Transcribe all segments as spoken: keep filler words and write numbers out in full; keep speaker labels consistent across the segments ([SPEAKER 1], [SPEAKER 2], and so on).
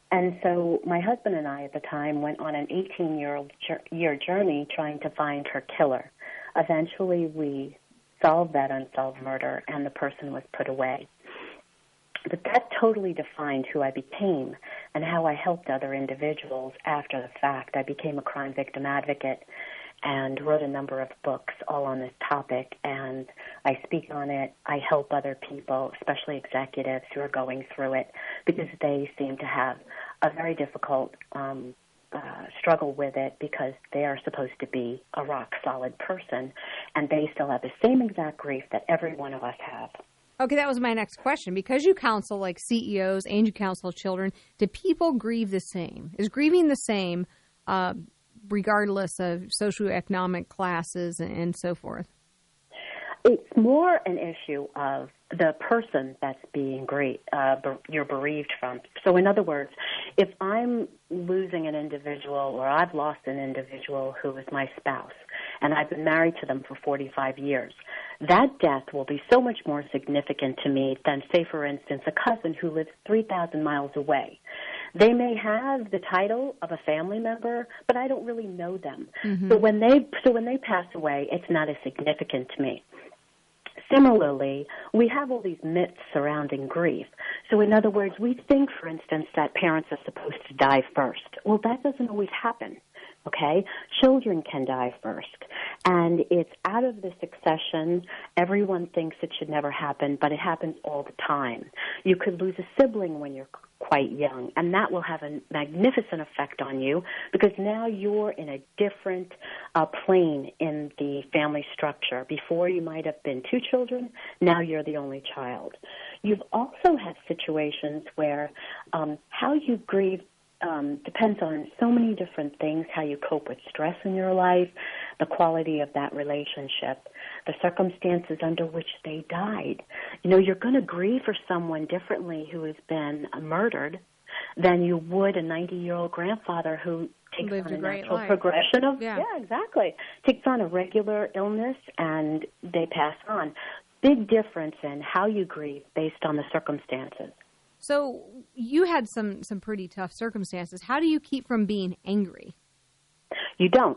[SPEAKER 1] And so my husband and I at the time went on an eighteen-year journey trying to find her killer. Eventually, we solved that unsolved murder, and the person was put away. But that totally defined who I became and how I helped other individuals after the fact. I became a crime victim advocate and wrote a number of books all on this topic, and I speak on it. I help other people, especially executives who are going through it, because they seem to have a very difficult um, uh, struggle with it because they are supposed to be a rock-solid person, and they still have the same exact grief that every one of us have.
[SPEAKER 2] Okay, that was my next question. Because you counsel like C E Os and you counsel children, do people grieve the same? Is grieving the same uh, regardless of socioeconomic classes and so forth?
[SPEAKER 1] It's more an issue of the person that's being grieved, uh, you're bereaved from. So in other words, if I'm losing an individual or I've lost an individual who is my spouse and I've been married to them for forty-five years, that death will be so much more significant to me than, say, for instance, a cousin who lives three thousand miles away. They may have the title of a family member, but I don't really know them. Mm-hmm. So when they so when they pass away, it's not as significant to me. Similarly, we have all these myths surrounding grief. So in other words, we think, for instance, that parents are supposed to die first. Well, that doesn't always happen, okay? Children can die first. And it's out of the succession. Everyone thinks it should never happen, but it happens all the time. You could lose a sibling when you're quite young, and that will have a magnificent effect on you because now you're in a different uh, plane in the family structure. Before you might have been two children, now you're the only child. You've also had situations where um, how you grieve Um, depends on so many different things, how you cope with stress in your life, the quality of that relationship, the circumstances under which they died. You know, you're going to grieve for someone differently who has been murdered than you would a ninety-year-old grandfather who takes
[SPEAKER 2] Lived
[SPEAKER 1] on a,
[SPEAKER 2] a great
[SPEAKER 1] natural
[SPEAKER 2] life.
[SPEAKER 1] progression of,
[SPEAKER 2] yeah.
[SPEAKER 1] yeah, exactly, takes on a regular illness and they pass on. Big difference in how you grieve based on the circumstances.
[SPEAKER 2] So you had some, some pretty tough circumstances. How do you keep from being angry?
[SPEAKER 1] You don't.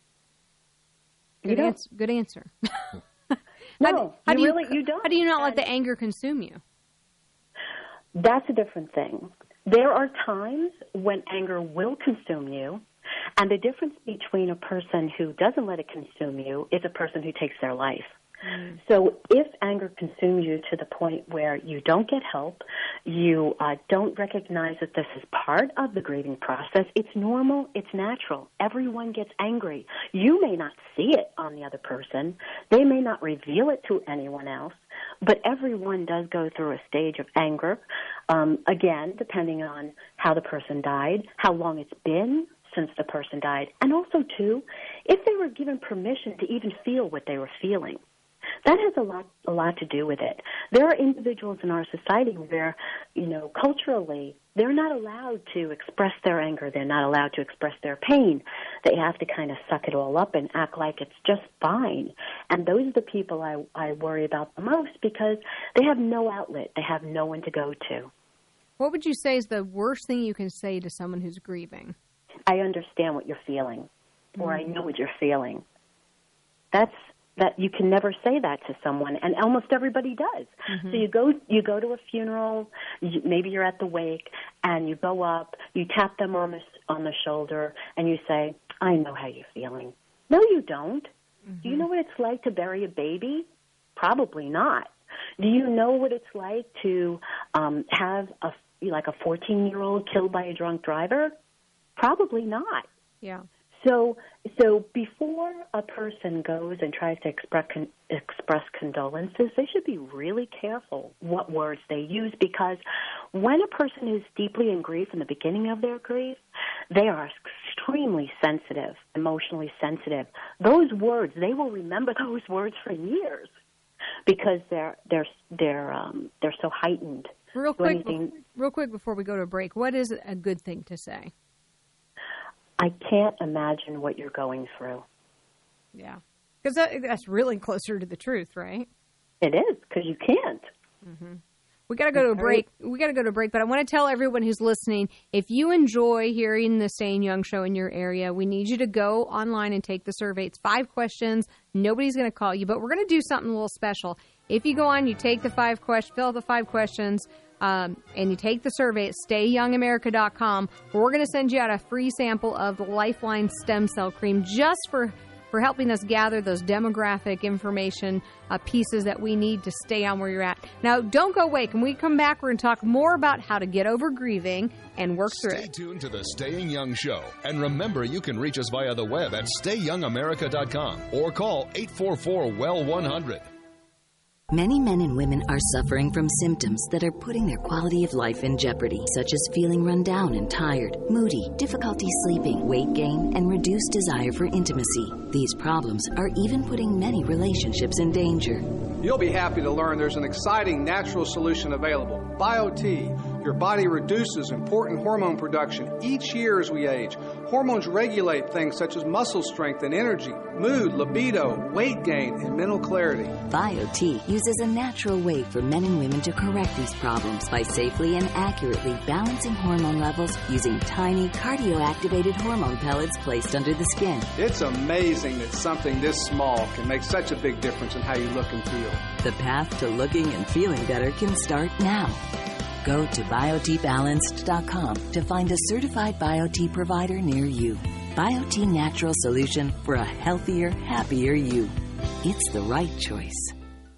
[SPEAKER 2] Good,
[SPEAKER 1] you don't.
[SPEAKER 2] Answer, good answer.
[SPEAKER 1] no,
[SPEAKER 2] how, how
[SPEAKER 1] you
[SPEAKER 2] do you,
[SPEAKER 1] really, you don't.
[SPEAKER 2] How do you not
[SPEAKER 1] and
[SPEAKER 2] let the anger consume you?
[SPEAKER 1] That's a different thing. There are times when anger will consume you, and the difference between a person who doesn't let it consume you is a person who takes their life. Mm. So if anger consumes you to the point where you don't get help, you uh, don't recognize that this is part of the grieving process, it's normal, it's natural. Everyone gets angry. You may not see it on the other person. They may not reveal it to anyone else, but everyone does go through a stage of anger, um, again, depending on how the person died, how long it's been since the person died, and also, too, if they were given permission to even feel what they were feeling. That has a lot, a lot to do with it. There are individuals in our society where, you know, culturally, they're not allowed to express their anger. They're not allowed to express their pain. They have to kind of suck it all up and act like it's just fine. And those are the people I, I worry about the most because they have no outlet. They have no one to go to.
[SPEAKER 2] What would you say is the worst thing you can say to someone who's grieving?
[SPEAKER 1] I understand what you're feeling, or mm-hmm. I know what you're feeling. That's that you can never say that to someone, and almost everybody does. Mm-hmm. So you go you go to a funeral, you, maybe you're at the wake, and you go up, you tap them on the, on the shoulder, and you say, I know how you're feeling. No, you don't. Mm-hmm. Do you know what it's like to bury a baby? Probably not. Do you know what it's like to um, have a like a fourteen-year-old killed by a drunk driver? Probably not.
[SPEAKER 2] Yeah.
[SPEAKER 1] So, so before a person goes and tries to express con- express condolences, they should be really careful what words they use because when a person is deeply in grief in the beginning of their grief, they are extremely sensitive, emotionally sensitive. Those words, they will remember those words for years because they're they're they're um, they're so heightened.
[SPEAKER 2] Real quick, real quick before we go to break, what is a good thing to say?
[SPEAKER 1] I can't imagine what you're going through.
[SPEAKER 2] Yeah. Because that, that's really closer to the truth, right?
[SPEAKER 1] It is, because you can't.
[SPEAKER 2] Mm-hmm. We got to go to a break. We got to go to a break, but I want to tell everyone who's listening, if you enjoy hearing the Staying Young show in your area, we need you to go online and take the survey. It's five questions. Nobody's going to call you, but we're going to do something a little special. If you go on, you take the five questions, fill out the five questions, um, and you take the survey at stay young america dot com, we're going to send you out a free sample of the Lifeline Stem Cell Cream just for for helping us gather those demographic information uh, pieces that we need to stay on where you're at. Now, don't go away. When we come back, we're going to talk more about how to get over grieving and work through it.
[SPEAKER 3] Stay tuned to the Staying Young Show. And remember, you can reach us via the web at stay young america dot com or call eight four four, W E L one hundred.
[SPEAKER 4] Many men and women are suffering from symptoms that are putting their quality of life in jeopardy, such as feeling run down and tired, moody, difficulty sleeping, weight gain, and reduced desire for intimacy. These problems are even putting many relationships in danger.
[SPEAKER 5] You'll be happy to learn there's an exciting natural solution available. BioT. Your body reduces important hormone production each year as we age. Hormones regulate things such as muscle strength and energy, mood, libido, weight gain, and mental clarity.
[SPEAKER 4] BioT uses a natural way for men and women to correct these problems by safely and accurately balancing hormone levels using tiny cardio-activated hormone pellets placed under the skin.
[SPEAKER 5] It's amazing that something this small can make such a big difference in how you look and feel.
[SPEAKER 4] The path to looking and feeling better can start now. Go to biot balanced dot com to find a certified BioT provider near you. BioT Natural Solution for a healthier, happier you. It's the right choice.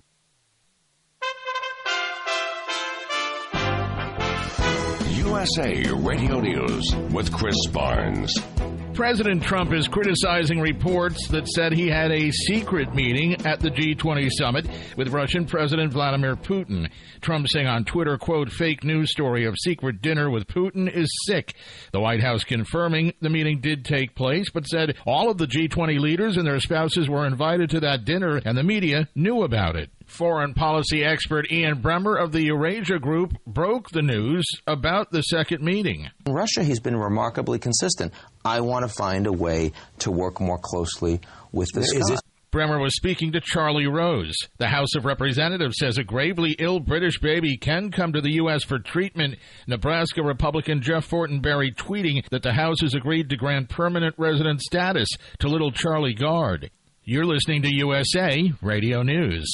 [SPEAKER 6] U S A Radio News with Chris Barnes.
[SPEAKER 7] President Trump is criticizing reports that said he had a secret meeting at the G twenty summit with Russian President Vladimir Putin. Trump saying on Twitter, quote, fake news story of secret dinner with Putin is sick. The White House confirming the meeting did take place, but said all of the G twenty leaders and their spouses were invited to that dinner and the media knew about it. Foreign policy expert Ian Bremmer of the Eurasia Group broke the news about the second meeting.
[SPEAKER 8] In Russia, he's been remarkably consistent. I want to find a way to work more closely with this guy.
[SPEAKER 7] Bremmer was speaking to Charlie Rose. The House of Representatives says a gravely ill British baby can come to the U S for treatment. Nebraska Republican Jeff Fortenberry tweeting that the House has agreed to grant permanent resident status to little Charlie Gard. You're listening to U S A Radio News.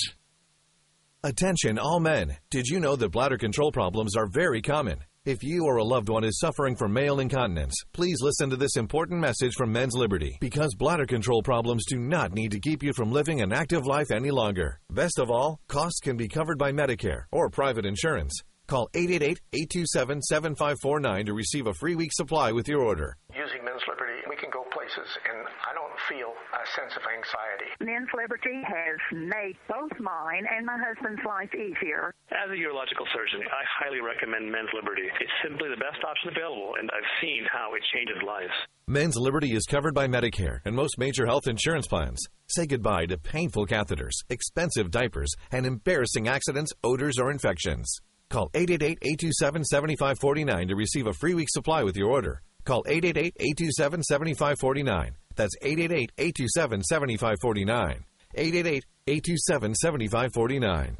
[SPEAKER 9] Attention all men. Did you know that bladder control problems are very common? If you or a loved one is suffering from male incontinence, please listen to this important message from Men's Liberty, because bladder control problems do not need to keep you from living an active life any longer. Best of all, costs can be covered by Medicare or private insurance. Call eight eight eight, eight two seven, seven five four nine to receive a free week supply with your order.
[SPEAKER 10] Using Men's Liberty, we can go places, and I don't feel a sense of anxiety.
[SPEAKER 11] Men's Liberty has made both mine and my husband's life easier.
[SPEAKER 12] As a urological surgeon, I highly recommend Men's Liberty. It's simply the best option available, and I've seen how it changes lives.
[SPEAKER 9] Men's Liberty is covered by Medicare and most major health insurance plans. Say goodbye to painful catheters, expensive diapers, and embarrassing accidents, odors, or infections. Call eight eight eight, eight two seven, seven five four nine to receive a free week supply with your order. Call eight eight eight, eight two seven, seven five four nine. That's eight eight eight, eight two seven, seven five four nine. eight eight eight, eight two seven, seven five four nine.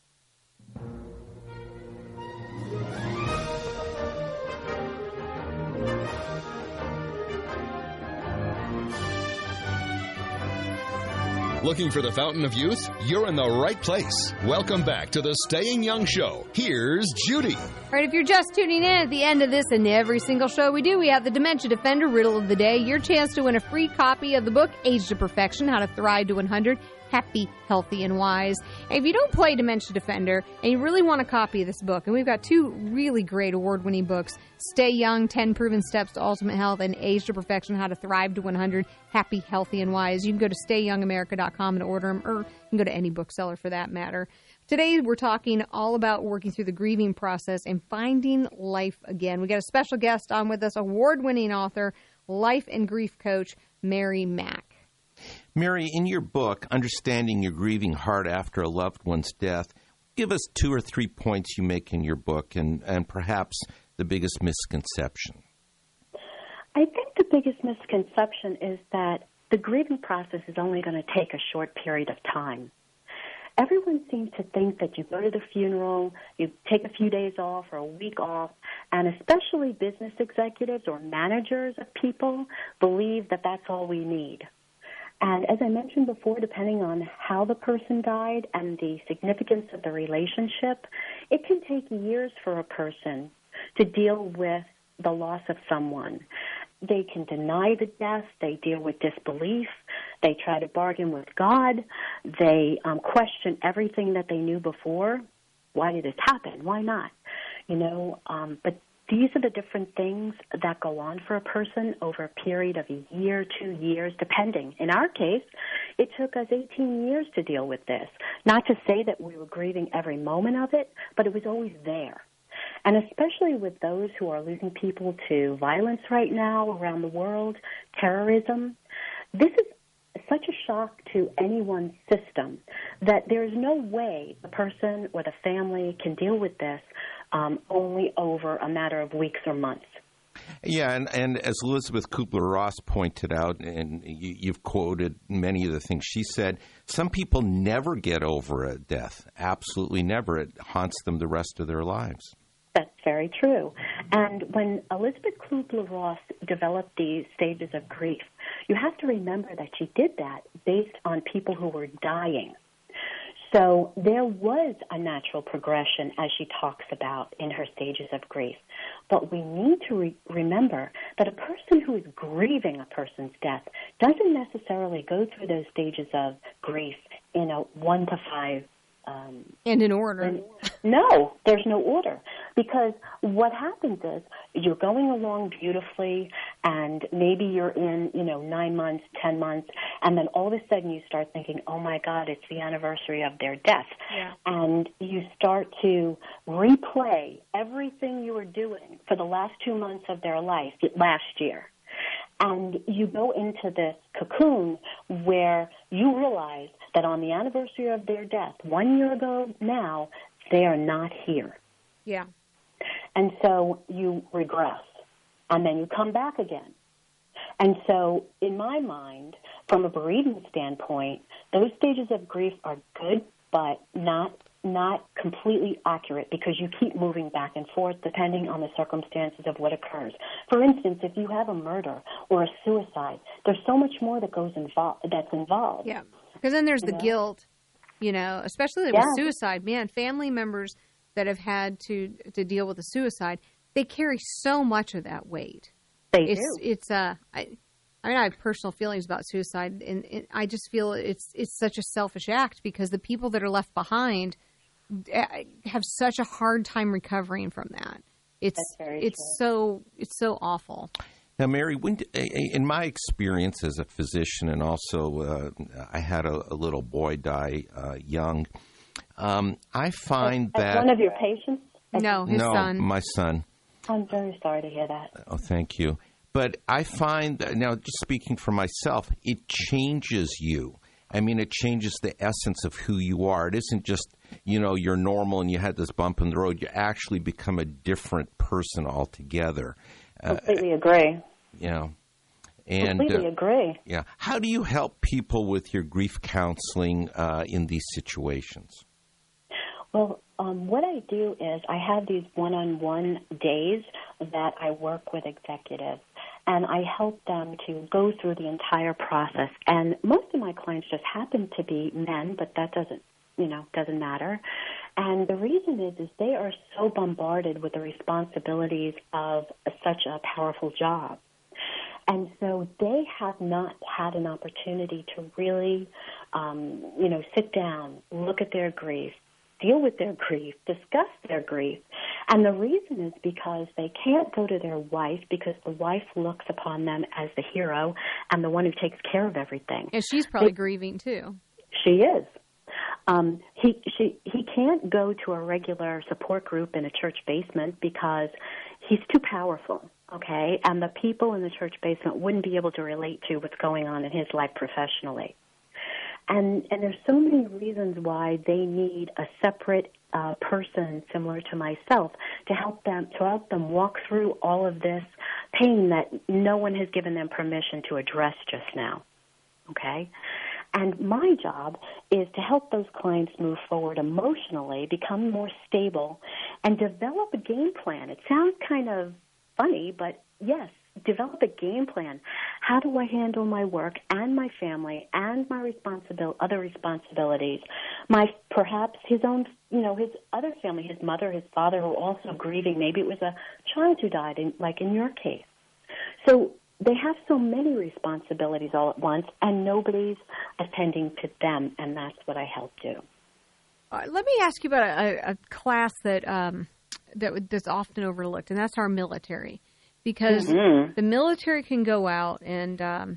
[SPEAKER 3] Looking for the fountain of youth? You're in the right place. Welcome back to the Staying Young Show. Here's Judy.
[SPEAKER 2] All right, if you're just tuning in at the end of this and every single show we do, we have the Dementia Defender Riddle of the Day. Your chance to win a free copy of the book, Age to Perfection, How to Thrive to one hundred, Happy, Healthy, and Wise. And if you don't play Dementia Defender and you really want a copy of this book, and we've got two really great award-winning books, Stay Young, ten Proven Steps to Ultimate Health, and Age to Perfection, How to Thrive to one hundred, Happy, Healthy, and Wise. You can go to stay young america dot com and order them, or you can go to any bookseller for that matter. Today, we're talking all about working through the grieving process and finding life again. We got a special guest on with us, award-winning author, life and grief coach, Mary Mack.
[SPEAKER 13] Mary, in your book, Understanding Your Grieving Heart After a Loved One's Death, give us two or three points you make in your book and, and perhaps the biggest misconception.
[SPEAKER 1] I think the biggest misconception is that the grieving process is only going to take a short period of time. everyone seems to think that you go to the funeral, you take a few days off or a week off, and especially business executives or managers of people believe that that's all we need. And as I mentioned before, depending on how the person died and the significance of the relationship, it can take years for a person to deal with the loss of someone. They can deny the death. They deal with disbelief. They try to bargain with God. They um, question everything that they knew before. Why did this happen? Why not? You know, um, but these are the different things that go on for a person over a period of a year, two years, depending. In our case, it took us eighteen years to deal with this. Not to say that we were grieving every moment of it, but it was always there. And especially with those who are losing people to violence right now around the world, terrorism, this is such a shock to anyone's system that there is no way the person or the family can deal with this um, only over a matter of weeks or months.
[SPEAKER 13] Yeah, and, and as Elizabeth Kubler-Ross pointed out, and you, you've quoted many of the things she said, some people never get over a death, absolutely never. It haunts them the rest of their lives.
[SPEAKER 1] That's very true. And when Elizabeth Kubler-Ross developed these stages of grief, you have to remember that she did that based on people who were dying. So there was a natural progression, as she talks about in her stages of grief. But we need to re- remember that a person who is grieving a person's death doesn't necessarily go through those stages of grief in a one to five Um,
[SPEAKER 2] and in order.
[SPEAKER 1] And no, there's no order. Because what happens is you're going along beautifully and maybe you're in, you know, nine months, ten months, and then all of a sudden you start thinking, oh, my God, it's the anniversary of their death.
[SPEAKER 2] Yeah.
[SPEAKER 1] And you start to replay everything you were doing for the last two months of their life last year. And you go into this cocoon where you realize that on the anniversary of their death, one year ago now, they are not here.
[SPEAKER 2] Yeah.
[SPEAKER 1] And so you regress, and then you come back again. And so in my mind, from a bereavement standpoint, those stages of grief are good, but not not completely accurate because you keep moving back and forth depending on the circumstances of what occurs. For instance, if you have a murder or a suicide, there's so much more that goes involved that's involved.
[SPEAKER 2] Yeah, because then there's
[SPEAKER 1] you
[SPEAKER 2] the
[SPEAKER 1] know?
[SPEAKER 2] guilt, you know, especially with
[SPEAKER 1] yeah.
[SPEAKER 2] suicide. Man, family members that have had to to deal with a suicide, they carry so much of that weight.
[SPEAKER 1] They
[SPEAKER 2] it's,
[SPEAKER 1] do.
[SPEAKER 2] It's uh, I, I mean, I have personal feelings about suicide, and, and I just feel it's it's such a selfish act because the people that are left behind have such a hard time recovering from that. It's it's
[SPEAKER 1] true.
[SPEAKER 2] so it's so awful.
[SPEAKER 13] Now, Mary, when, in my experience as a physician, and also uh, I had a, a little boy die uh, young, um, I find
[SPEAKER 1] as,
[SPEAKER 13] that
[SPEAKER 1] as one of your patients.
[SPEAKER 2] No, his
[SPEAKER 13] no,
[SPEAKER 2] son.
[SPEAKER 13] my son.
[SPEAKER 1] I'm very sorry to hear that.
[SPEAKER 13] Oh, thank you. But I find that, now, just speaking for myself, it changes you. I mean, it changes the essence of who you are. It isn't just, you know, you're normal and you had this bump in the road. You actually become a different person altogether.
[SPEAKER 1] Completely uh, agree.
[SPEAKER 13] You know, and
[SPEAKER 1] completely
[SPEAKER 13] uh,
[SPEAKER 1] agree.
[SPEAKER 13] Yeah. How do you help people with your grief counseling uh, in these situations?
[SPEAKER 1] Well, um, what I do is I have these one-on-one days that I work with executives, and I help them to go through the entire process. And most of my clients just happen to be men, but that doesn't, you know, doesn't matter. And the reason is, is they are so bombarded with the responsibilities of such a powerful job. And so they have not had an opportunity to really, um, you know, sit down, look at their grief, deal with their grief, discuss their grief. And the reason is because they can't go to their wife because the wife looks upon them as the hero and the one who takes care of everything.
[SPEAKER 2] And she's probably
[SPEAKER 1] they,
[SPEAKER 2] grieving too.
[SPEAKER 1] She is. Um, he she he can't go to a regular support group in a church basement because he's too powerful, okay? And the people in the church basement wouldn't be able to relate to what's going on in his life professionally. And and there's so many reasons why they need a separate uh, person similar to myself to help them to help them walk through all of this pain that no one has given them permission to address just now. Okay? And my job is to help those clients move forward emotionally, become more stable, and develop a game plan. It sounds kind of funny, but yes, develop a game plan. How do I handle my work and my family and my responsibil- other responsibilities? My perhaps his own, you know, his other family, his mother, his father, who are also grieving. Maybe it was a child who died, in, like in your case. So they have so many responsibilities all at once, and nobody's attending to them, and that's what I help do.
[SPEAKER 2] Uh, let me ask you about a, a class that um, that that's often overlooked, and that's our military. Because mm-hmm. the military can go out and, um,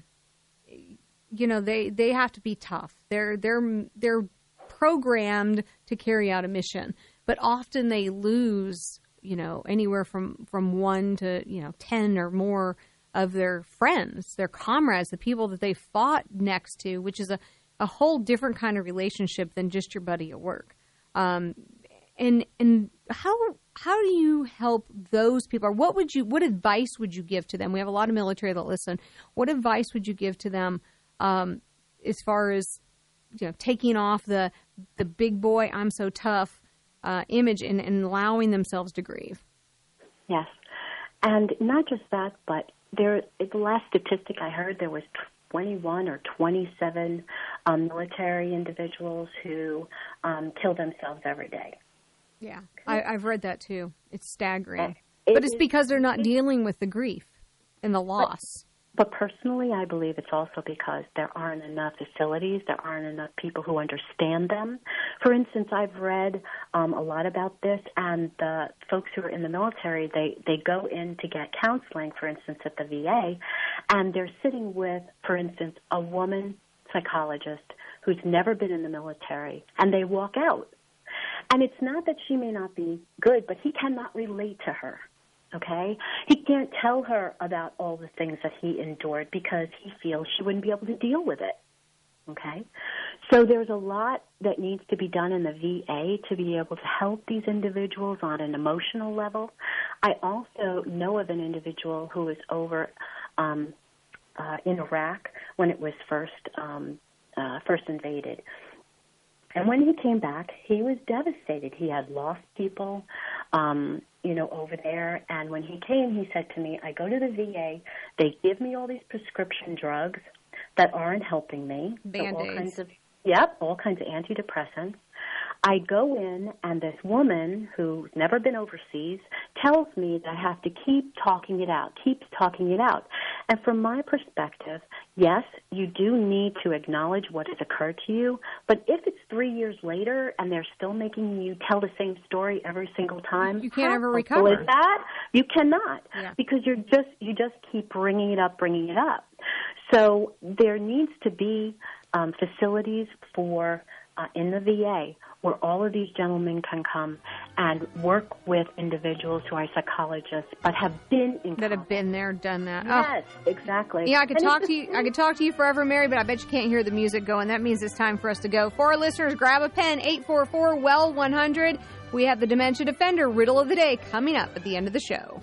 [SPEAKER 2] you know, they, they have to be tough. They're they're they're programmed to carry out a mission, but often they lose, you know, anywhere from, from one to you know ten or more of their friends, their comrades, the people that they fought next to, which is a, a whole different kind of relationship than just your buddy at work. Um, and and how. How do you help those people? Or what would you? What advice would you give to them? We have a lot of military that listen. What advice would you give to them um, as far as you know, taking off the the big boy, I'm so tough uh, image and, and allowing themselves to grieve?
[SPEAKER 1] Yes, and not just that, but there. The last statistic I heard, there was twenty-one or twenty-seven um, military individuals who um, kill themselves every day.
[SPEAKER 2] Yeah, I, I've read that too. It's staggering. It but it's is, because they're not dealing with the grief and the loss.
[SPEAKER 1] But, but personally, I believe it's also because there aren't enough facilities, there aren't enough people who understand them. For instance, I've read um, a lot about this, and the folks who are in the military, they, they go in to get counseling, for instance, at the V A, and they're sitting with, for instance, a woman psychologist who's never been in the military, and they walk out. And it's not that she may not be good, but he cannot relate to her, okay? He can't tell her about all the things that he endured because he feels she wouldn't be able to deal with it, okay? So there's a lot that needs to be done in the V A to be able to help these individuals on an emotional level. I also know of an individual who was over um, uh, in Iraq when it was first um, uh, first invaded. And when he came back, he was devastated. He had lost people, um, you know, over there. And when he came, he said to me, I go to the V A, they give me all these prescription drugs that aren't helping me.
[SPEAKER 2] Band-Aids.
[SPEAKER 1] So all kinds of, yep, all kinds of antidepressants. I go in, and this woman who's never been overseas tells me that I have to keep talking it out, keeps talking it out. And from my perspective, yes, you do need to acknowledge what has occurred to you, but if it's three years later and they're still making you tell the same story every single time,
[SPEAKER 2] you can't ever
[SPEAKER 1] recover.
[SPEAKER 2] recover.
[SPEAKER 1] Is that? You cannot,
[SPEAKER 2] yeah.
[SPEAKER 1] because you're just you just keep bringing it up, bringing it up. So there needs to be um, facilities for uh, in the V A where all of these gentlemen can come and work with individuals who are psychologists but have been in
[SPEAKER 2] that have been there, done that.
[SPEAKER 1] Yes,
[SPEAKER 2] oh.
[SPEAKER 1] exactly.
[SPEAKER 2] Yeah, I could
[SPEAKER 1] and
[SPEAKER 2] talk to you. I could talk to you forever, Mary, but I bet you can't hear the music going. That means it's time for us to go. For our listeners, grab a pen. eight four four, W E L one hundred. We have the Dementia Defender Riddle of the Day coming up at the end of the show.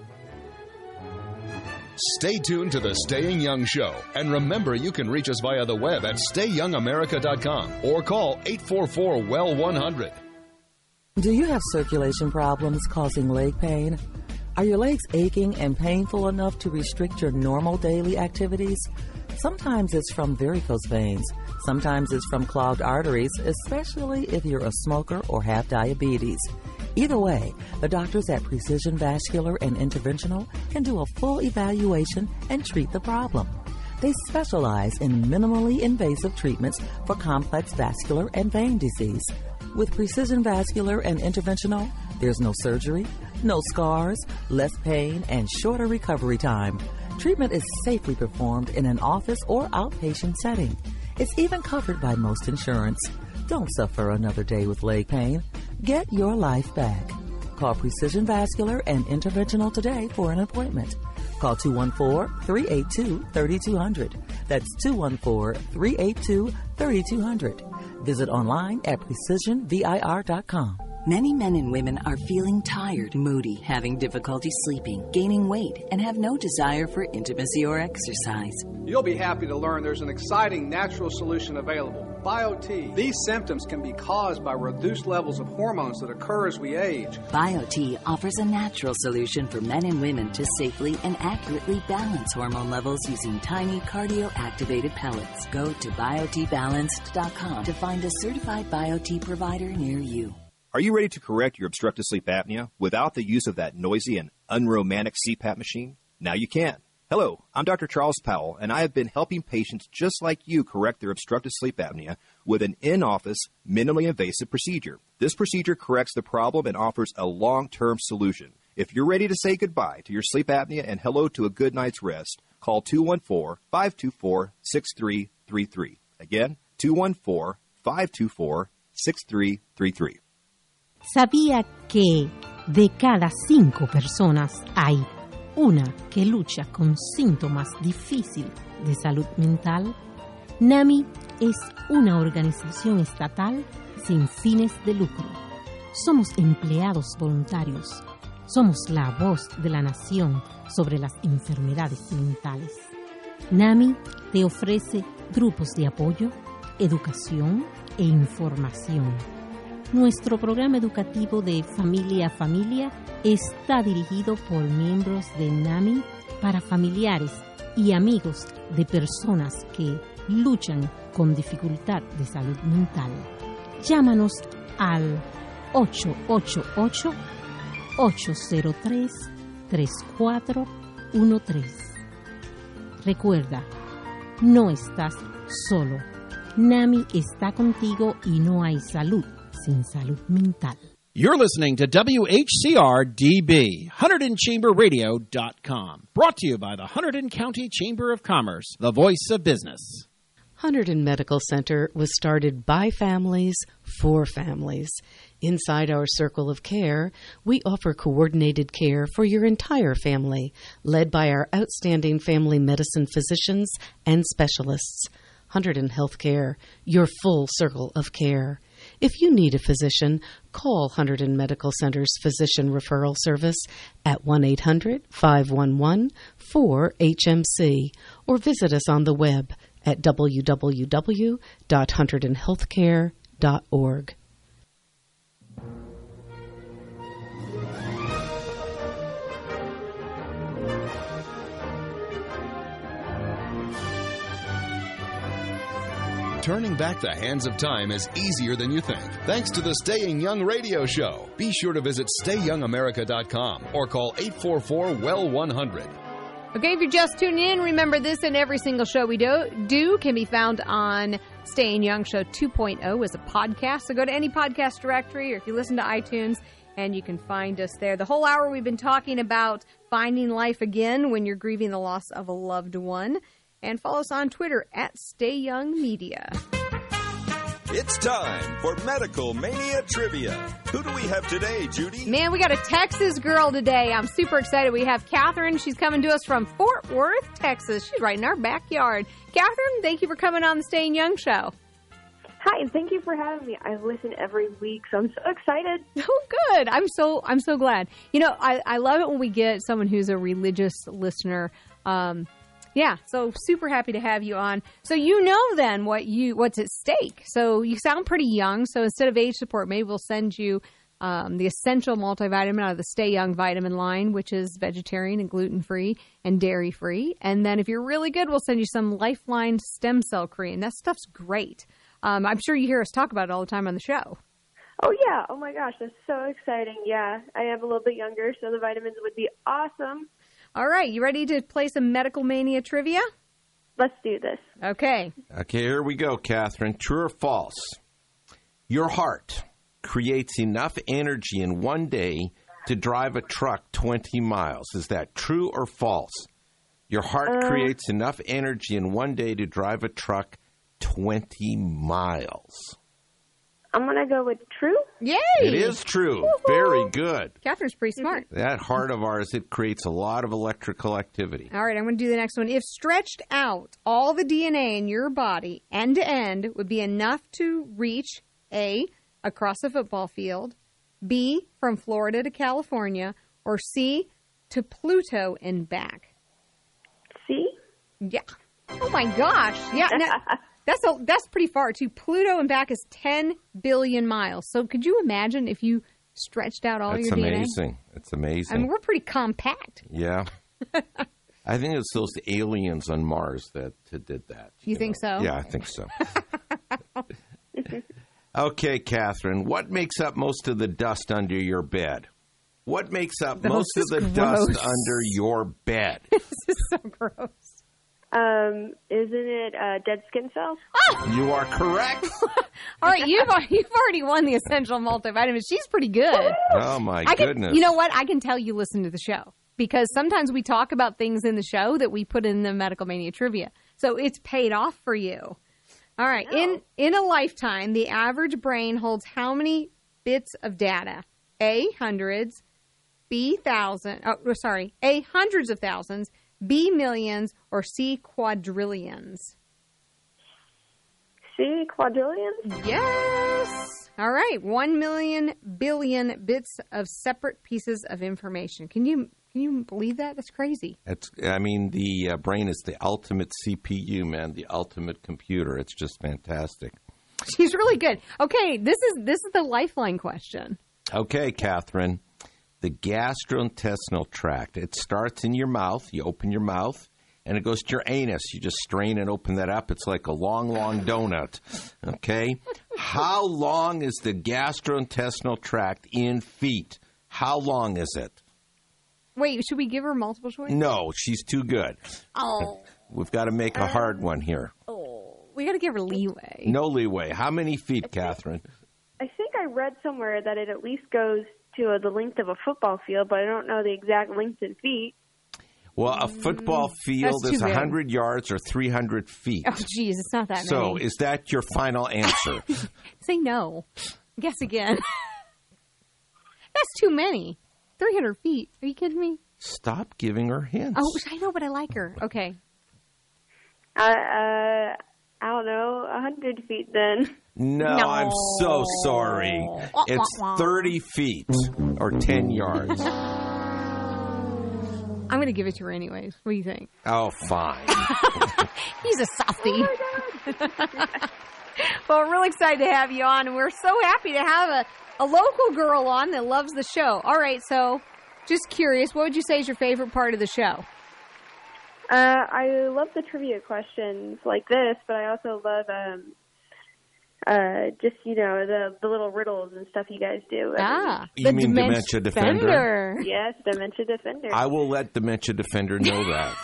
[SPEAKER 3] Stay tuned to the Staying Young Show. And remember, you can reach us via the web at stay young america dot com or call eight four four, W E L one hundred.
[SPEAKER 14] Do you have circulation problems causing leg pain? Are your legs aching and painful enough to restrict your normal daily activities? Sometimes it's from varicose veins. Sometimes it's from clogged arteries, especially if you're a smoker or have diabetes. Either way, the doctors at Precision Vascular and Interventional can do a full evaluation and treat the problem. They specialize in minimally invasive treatments for complex vascular and vein disease. With Precision Vascular and Interventional, there's no surgery, no scars, less pain, and shorter recovery time. Treatment is safely performed in an office or outpatient setting. It's even covered by most insurance. Don't suffer another day with leg pain. Get your life back. Call Precision Vascular and Interventional today for an appointment. Call two one four, three eight two, three two zero zero. That's two one four, three eight two, three two zero zero. Visit online at precision vir dot com.
[SPEAKER 4] Many men and women are feeling tired, moody, having difficulty sleeping, gaining weight, and have no desire for intimacy or exercise.
[SPEAKER 5] You'll be happy to learn there's an exciting natural solution available, BioT. These symptoms can be caused by reduced levels of hormones that occur as we age.
[SPEAKER 4] BioT offers a natural solution for men and women to safely and accurately balance hormone levels using tiny cardio-activated pellets. Go to biot balanced dot com to find a certified BioT provider near you.
[SPEAKER 15] Are you ready to correct your obstructive sleep apnea without the use of that noisy and unromantic C PAP machine? Now you can. Hello, I'm Doctor Charles Powell, and I have been helping patients just like you correct their obstructive sleep apnea with an in-office, minimally invasive procedure. This procedure corrects the problem and offers a long-term solution. If you're ready to say goodbye to your sleep apnea and hello to a good night's rest, call two one four, five two four, six three three three. Again, two one four, five two four, six three three three.
[SPEAKER 16] ¿Sabía que de cada cinco personas hay una que lucha con síntomas difíciles de salud mental? NAMI es una organización estatal sin fines de lucro. Somos empleados voluntarios. Somos la voz de la nación sobre las enfermedades mentales. NAMI te ofrece grupos de apoyo, educación e información. Nuestro programa educativo de Familia a Familia está dirigido por miembros de NAMI para familiares y amigos de personas que luchan con dificultad de salud mental. Llámanos al ocho ocho ocho, ocho cero tres, tres cuatro uno tres. Recuerda, no estás solo. NAMI está contigo y no hay salud sin salud mental.
[SPEAKER 17] You're listening to W H C R D B, Hunterdon Chamber Radio dot com. Brought to you by the Hunterdon County Chamber of Commerce, the voice of business.
[SPEAKER 18] Hunterdon Medical Center was started by families for families. Inside our circle of care, we offer coordinated care for your entire family, led by our outstanding family medicine physicians and specialists. Hunterdon Healthcare, your full circle of care. If you need a physician, call Hunterdon Medical Center's Physician Referral Service at one eight hundred, five one one, four H M C or visit us on the web at w w w dot hunterdon healthcare dot org.
[SPEAKER 3] Turning back the hands of time is easier than you think, thanks to the Staying Young radio show. Be sure to visit stay young america dot com or call eight four four, W E L one hundred.
[SPEAKER 2] Okay, if you're just tuning in, remember this and every single show we do, do can be found on Staying Young Show two point oh as a podcast. So go to any podcast directory, or if you listen to iTunes, and you can find us there. The whole hour we've been talking about finding life again when you're grieving the loss of a loved one. And follow us on Twitter at Stay Young Media.
[SPEAKER 19] It's time for Medical Mania Trivia. Who do we have today, Judy?
[SPEAKER 2] Man, we got a Texas girl today. I'm super excited. We have Catherine. She's coming to us from Fort Worth, Texas. She's right in our backyard. Catherine, thank you for coming on the Staying Young Show.
[SPEAKER 20] Hi, and thank you for having me. I listen every week, so I'm so excited.
[SPEAKER 2] Oh, good. I'm so I'm so glad. You know, I, I love it when we get someone who's a religious listener. Um Yeah, so super happy to have you on. So you know then what you what's at stake. So you sound pretty young. So instead of age support, maybe we'll send you um, the essential multivitamin out of the Stay Young vitamin line, which is vegetarian and gluten-free and dairy-free. And then if you're really good, we'll send you some Lifeline stem cell cream. That stuff's great. Um, I'm sure you hear us talk about it all the time on the show.
[SPEAKER 20] Oh, yeah. Oh, my gosh. That's so exciting. Yeah, I am a little bit younger, so the vitamins would be awesome.
[SPEAKER 2] All right, you ready to play some Medical Mania trivia?
[SPEAKER 20] Let's do this.
[SPEAKER 2] Okay.
[SPEAKER 13] Okay, here we go, Catherine. True or false? Your heart creates enough energy in one day to drive a truck twenty miles. Is that true or false? Your heart uh, creates enough energy in one day to drive a truck twenty miles.
[SPEAKER 20] I'm going to go with true.
[SPEAKER 2] Yay!
[SPEAKER 13] It is true. Woo-hoo. Very good.
[SPEAKER 2] Catherine's pretty smart.
[SPEAKER 13] That heart of ours, it creates a lot of electrical activity.
[SPEAKER 2] All right, I'm going to do the next one. If stretched out, all the D N A in your body, end to end, would be enough to reach A, across a football field, B, from Florida to California, or C, to Pluto and back?
[SPEAKER 20] C?
[SPEAKER 2] Yeah. Oh, my gosh. Yeah, now, that's a, that's pretty far, too. Pluto and back is ten billion miles. So could you imagine if you stretched out all
[SPEAKER 13] That's
[SPEAKER 2] your D N A?
[SPEAKER 13] It's amazing. It's amazing.
[SPEAKER 2] I mean, we're pretty compact.
[SPEAKER 13] Yeah. I think it's those aliens on Mars that uh, did that.
[SPEAKER 2] You, you think
[SPEAKER 13] know?
[SPEAKER 2] so?
[SPEAKER 13] Yeah, I think so. Okay, Catherine, what makes up most of the dust under your bed? What makes up
[SPEAKER 2] That
[SPEAKER 13] most of the
[SPEAKER 2] gross.
[SPEAKER 13] dust under your bed?
[SPEAKER 2] This is so gross.
[SPEAKER 20] Um, isn't it uh, dead skin cells?
[SPEAKER 2] Oh!
[SPEAKER 13] You are correct.
[SPEAKER 2] All right, you've you've already won the essential multivitamin. She's pretty good.
[SPEAKER 13] Oh, my
[SPEAKER 2] I can,
[SPEAKER 13] goodness.
[SPEAKER 2] You know what? I can tell you listen to the show. Because sometimes we talk about things in the show that we put in the Medical Mania Trivia. So it's paid off for you. All right. In in a lifetime, the average brain holds how many bits of data? A, hundreds. B, thousand. Oh, sorry. A, hundreds of thousands. B, millions. Or C, quadrillions.
[SPEAKER 20] C, quadrillions?
[SPEAKER 2] Yes. All right. One million billion bits of separate pieces of information. Can you... Can you believe that? That's crazy.
[SPEAKER 13] It's, I mean, the uh, brain is the ultimate C P U, man, the ultimate computer. It's just fantastic.
[SPEAKER 2] She's really good. Okay, this is this is the lifeline question.
[SPEAKER 13] Okay, Catherine. The gastrointestinal tract. It starts in your mouth. You open your mouth, and it goes to your anus. You just strain and open that up. It's like a long, long donut. Okay? How long is the gastrointestinal tract in feet? How long is it?
[SPEAKER 2] Wait, should we give her multiple choice?
[SPEAKER 13] No, she's too good.
[SPEAKER 2] Oh.
[SPEAKER 13] We've got to make a hard one here.
[SPEAKER 2] Oh. We got to give her leeway.
[SPEAKER 13] No leeway. How many feet, Catherine?
[SPEAKER 20] I think I read somewhere that it at least goes to uh, the length of a football field, but I don't know the exact length in feet.
[SPEAKER 13] Well, a football field
[SPEAKER 2] That's
[SPEAKER 13] is
[SPEAKER 2] too big.
[SPEAKER 13] one hundred yards or three hundred feet.
[SPEAKER 2] Oh, geez, it's not that
[SPEAKER 13] So
[SPEAKER 2] many.
[SPEAKER 13] is that your final answer?
[SPEAKER 2] Say no. Guess again. That's too many. three hundred feet. Are you kidding me?
[SPEAKER 13] Stop giving her hints.
[SPEAKER 2] Oh, I know, but I like her. Okay.
[SPEAKER 20] Uh, uh, I don't know, a hundred feet then.
[SPEAKER 13] No,
[SPEAKER 2] No.
[SPEAKER 13] I'm so sorry.
[SPEAKER 2] Wah,
[SPEAKER 13] It's
[SPEAKER 2] wah, wah.
[SPEAKER 13] thirty feet or ten yards.
[SPEAKER 2] I'm going to give it to her anyways. What do you think?
[SPEAKER 13] Oh, fine.
[SPEAKER 2] He's a softie. Well, we're really excited to have you on, and we're so happy to have a, a local girl on that loves the show. All right, so just curious, what would you say is your favorite part of the show?
[SPEAKER 20] Uh, I love the trivia questions like this, but I also love um, uh, just, you know, the, the little riddles and stuff you guys do.
[SPEAKER 2] Ah,
[SPEAKER 13] You the mean Dementia Defender?
[SPEAKER 20] Yes, Dementia Defender.
[SPEAKER 13] I will let Dementia Defender know that.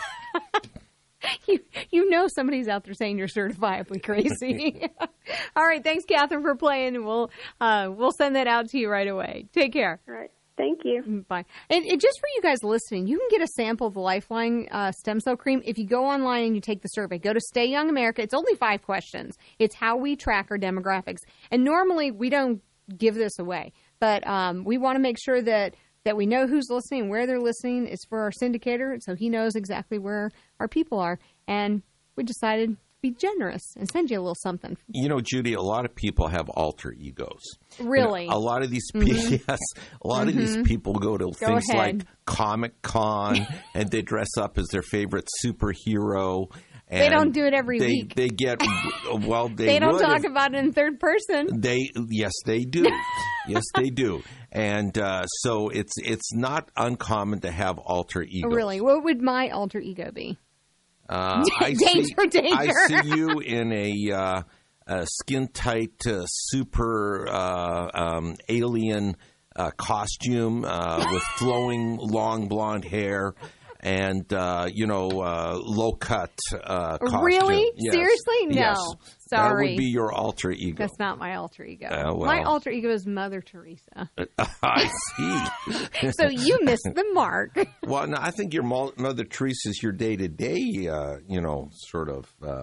[SPEAKER 2] You you know somebody's out there saying you're certifiably crazy. All right, thanks, Catherine, for playing, and we'll uh, we'll send that out to you right away. Take care.
[SPEAKER 20] All right. Thank you.
[SPEAKER 2] Bye. And, and just for you guys listening, you can get a sample of the Lifeline uh, stem cell cream if you go online and you take the survey. Go to Stay Young America. It's only five questions. It's how we track our demographics. And normally we don't give this away, but um, we want to make sure that, that we know who's listening, where they're listening. It's for our syndicator, so he knows exactly where our people are. And we decided to be generous and send you a little something.
[SPEAKER 13] You know, Judy, a lot of people have alter egos.
[SPEAKER 2] Really?
[SPEAKER 13] And a lot of these people,
[SPEAKER 2] Mhm.
[SPEAKER 13] yes, a lot of these
[SPEAKER 2] Mhm.
[SPEAKER 13] people go to
[SPEAKER 2] Go
[SPEAKER 13] things
[SPEAKER 2] ahead.
[SPEAKER 13] like Comic Con, and they dress up as their favorite superhero. And
[SPEAKER 2] They don't do it every
[SPEAKER 13] they,
[SPEAKER 2] week.
[SPEAKER 13] They get well. They,
[SPEAKER 2] They, don't
[SPEAKER 13] would
[SPEAKER 2] talk
[SPEAKER 13] if-
[SPEAKER 2] about it in third person.
[SPEAKER 13] They yes, they do. yes, they do. And uh, so it's it's not uncommon to have alter egos.
[SPEAKER 2] Really? What would my alter ego be?
[SPEAKER 13] Uh, I
[SPEAKER 2] Danger,
[SPEAKER 13] see,
[SPEAKER 2] danger.
[SPEAKER 13] I see you in a, uh, a skin-tight, uh, super uh, um, alien uh, costume uh, with flowing, long blonde hair and, uh, you know, uh, low-cut uh, costume.
[SPEAKER 2] Really?
[SPEAKER 13] Yes.
[SPEAKER 2] Seriously? No.
[SPEAKER 13] Yes. That
[SPEAKER 2] Sorry.
[SPEAKER 13] would be your alter ego.
[SPEAKER 2] That's not my alter ego.
[SPEAKER 13] Uh, well.
[SPEAKER 2] My alter ego is Mother Teresa.
[SPEAKER 13] I see.
[SPEAKER 2] So you missed the mark.
[SPEAKER 13] Well, no, I think your Mo- Mother Teresa is your day-to-day, uh, you know, sort of... Uh,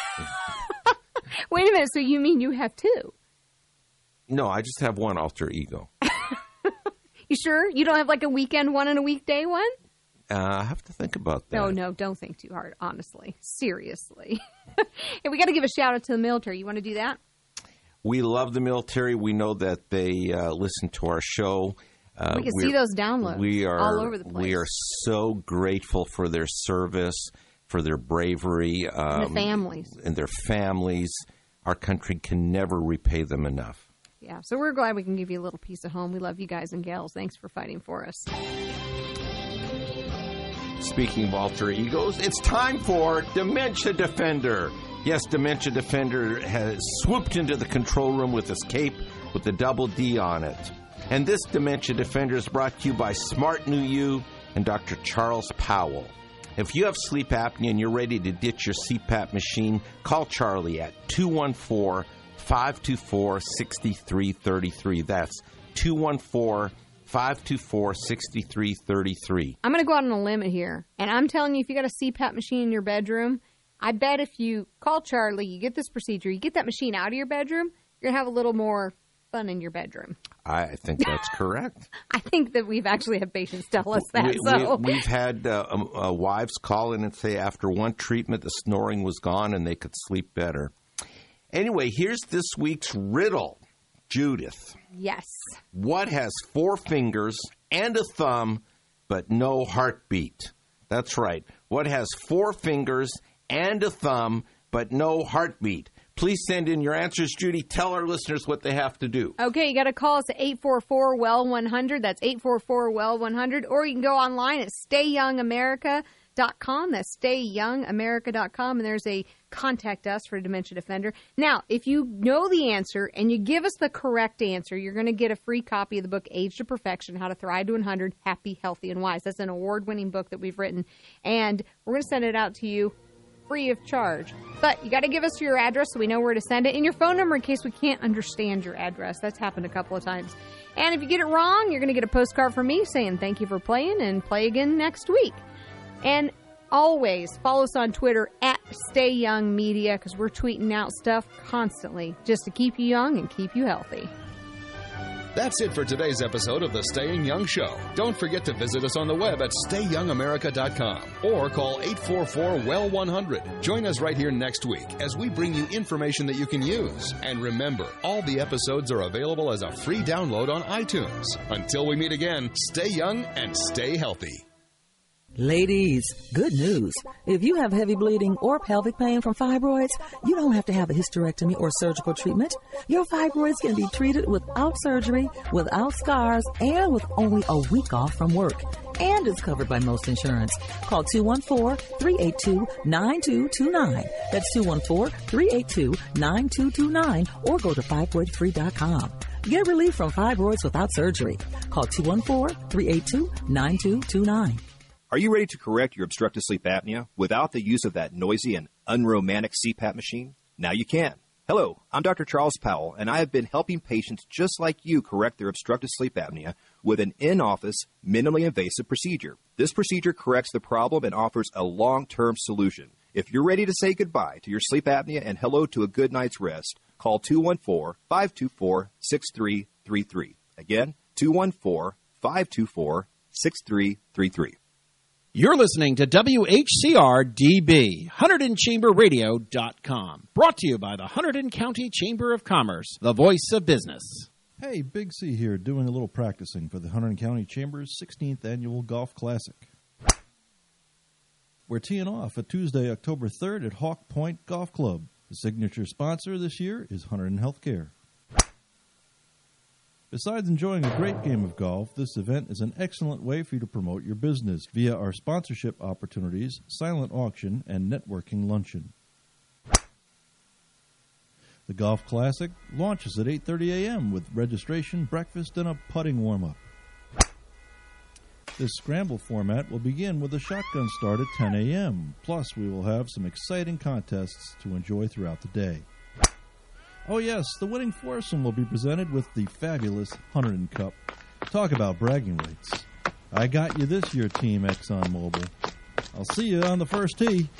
[SPEAKER 2] Wait a minute. So you mean you have two?
[SPEAKER 13] no, I just have one alter ego.
[SPEAKER 2] You sure? You don't have like a weekend one and a weekday one?
[SPEAKER 13] Uh, I have to think about that.
[SPEAKER 2] No, no, don't think too hard, honestly. Seriously. And we got to give a shout out to the military. You want to do that?
[SPEAKER 13] We love the military. We know that they uh, listen to our show. Uh,
[SPEAKER 2] we can see those downloads
[SPEAKER 13] we are,
[SPEAKER 2] all over the place.
[SPEAKER 13] We are so grateful for their service, for their bravery. Um,
[SPEAKER 2] and the families.
[SPEAKER 13] And their families. Our country can never repay them enough.
[SPEAKER 2] Yeah, so we're glad we can give you a little piece of home. We love you guys and gals. Thanks for fighting for us.
[SPEAKER 13] Speaking of alter egos, it's time for Dementia Defender. Yes, Dementia Defender has swooped into the control room with his cape with the double D on it. And this Dementia Defender is brought to you by Smart New You and Doctor Charles Powell. If you have sleep apnea and you're ready to ditch your C PAP machine, call Charlie at two one four, five two four, six three three three. That's two one four, five two four, six three three three.
[SPEAKER 2] I'm going to go out on a limb here, and I'm telling you, if you got a C PAP machine in your bedroom, I bet if you call Charlie, you get this procedure, you get that machine out of your bedroom, you're going to have a little more fun in your bedroom.
[SPEAKER 13] I think that's correct.
[SPEAKER 2] I think that we've actually had patients tell us that.
[SPEAKER 13] We,
[SPEAKER 2] so.
[SPEAKER 13] we, we've had uh, uh, wives call in and say after one treatment, the snoring was gone and they could sleep better. Anyway, here's this week's riddle. Judith.
[SPEAKER 2] Yes.
[SPEAKER 13] What has four fingers and a thumb, but no heartbeat? That's right. What has four fingers and a thumb, but no heartbeat? Please send in your answers, Judy. Tell our listeners what they have to do.
[SPEAKER 2] Okay, you got to call us at eight four four, W E L one hundred. That's eight four four, W E L one hundred. Or you can go online at stay young america dot com. That's stay young america dot com. And there's a contact us for Dementia Defender. Now, if you know the answer and you give us the correct answer, you're going to get a free copy of the book Age to Perfection, How to Thrive to one hundred, Happy, Healthy, and Wise. That's an award-winning book that we've written. And we're going to send it out to you free of charge. But you got to give us your address so we know where to send it, and your phone number in case we can't understand your address. That's happened a couple of times. And if you get it wrong, you're going to get a postcard from me saying thank you for playing and play again next week. And always follow us on Twitter at Stay Young Media because we're tweeting out stuff constantly just to keep you young and keep you healthy.
[SPEAKER 3] That's it for today's episode of the Staying Young Show. Don't forget to visit us on the web at stay young america dot com or call eight four four, W E L one hundred. Join us right here next week as we bring you information that you can use. And remember, all the episodes are available as a free download on iTunes. Until we meet again, stay young and stay healthy.
[SPEAKER 14] Ladies, good news. If you have heavy bleeding or pelvic pain from fibroids, you don't have to have a hysterectomy or surgical treatment. Your fibroids can be treated without surgery, without scars, and with only a week off from work. And is covered by most insurance. Call two one four, three eight two, nine two two nine. That's two one four, three eight two, nine two two nine or go to fibroid free dot com. Get relief from fibroids without surgery. Call two one four, three eight two, nine two two nine.
[SPEAKER 15] Are you ready to correct your obstructive sleep apnea without the use of that noisy and unromantic C PAP machine? Now you can. Hello, I'm Doctor Charles Powell, and I have been helping patients just like you correct their obstructive sleep apnea with an in-office, minimally invasive procedure. This procedure corrects the problem and offers a long-term solution. If you're ready to say goodbye to your sleep apnea and hello to a good night's rest, call two one four, five two four, six three three three. Again, two one four, five two four, six three three three.
[SPEAKER 17] You're listening to W H C R D B, Hunterdon Chamber Radio dot com. Brought to you by the Hunterdon County Chamber of Commerce, the voice of business.
[SPEAKER 21] Hey, Big C here, doing a little practicing for the Hunterdon County Chamber's sixteenth Annual Golf Classic. We're teeing off at Tuesday, October third at Hawk Point Golf Club. The signature sponsor this year is Hunterdon Healthcare. Besides enjoying a great game of golf, this event is an excellent way for you to promote your business via our sponsorship opportunities, silent auction, and networking luncheon. The Golf Classic launches at eight thirty a.m. with registration, breakfast, and a putting warm-up. This scramble format will begin with a shotgun start at ten a.m. Plus, we will have some exciting contests to enjoy throughout the day. Oh yes, the winning foursome will be presented with the fabulous Hunterdon Cup. Talk about bragging rights. I got you this year, Team ExxonMobil. I'll see you on the first tee.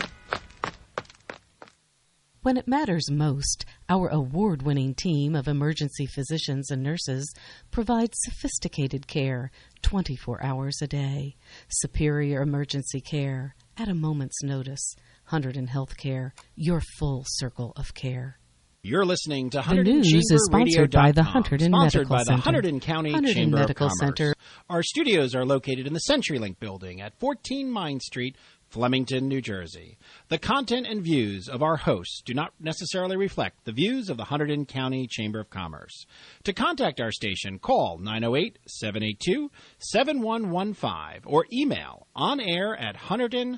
[SPEAKER 18] When it matters most, our award-winning team of emergency physicians and nurses provides sophisticated care twenty-four hours a day. Superior emergency care at a moment's notice. Hunterdon Healthcare, your full circle of care.
[SPEAKER 17] You're listening to
[SPEAKER 18] The
[SPEAKER 17] Hunterdon
[SPEAKER 18] news
[SPEAKER 17] Chamber
[SPEAKER 18] is sponsored by the
[SPEAKER 17] Radio dot com,
[SPEAKER 18] Hunterdon
[SPEAKER 17] sponsored
[SPEAKER 18] Medical
[SPEAKER 17] by the
[SPEAKER 18] Center.
[SPEAKER 17] Hunterdon County
[SPEAKER 18] Hunterdon
[SPEAKER 17] Chamber
[SPEAKER 18] Medical
[SPEAKER 17] of Commerce.
[SPEAKER 18] Center.
[SPEAKER 17] Our studios are located in the CenturyLink building at fourteen Mine Street, Flemington, New Jersey. The content and views of our hosts do not necessarily reflect the views of the Hunterdon County Chamber of Commerce. To contact our station, call nine oh eight, seven eight two, seven one one five or email on air at hunterdon